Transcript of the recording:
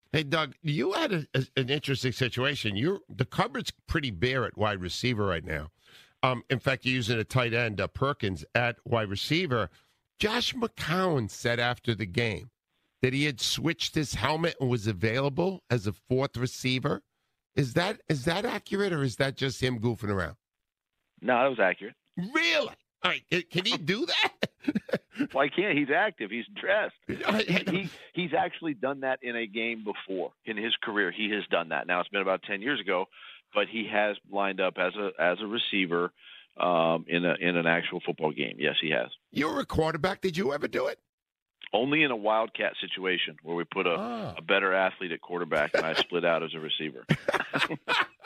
Hey, Doug, you had an interesting situation. The cupboard's pretty bare at wide receiver right now. In fact, you're using a tight end, Perkins, at wide receiver. Josh McCown said after the game that he had switched his helmet and was available as a fourth receiver. Is that accurate, or is that just him goofing around? No, that was accurate. Really? All right, can he do that? Well, he can't. He's active. He's dressed. He's actually done that in a game before in his career. He has done that. Now it's been about 10 years ago, but he has lined up as a receiver in an actual football game. Yes, he has. You were a quarterback. Did you ever do it? Only in a wildcat situation where we put a better athlete at quarterback and I split out as a receiver.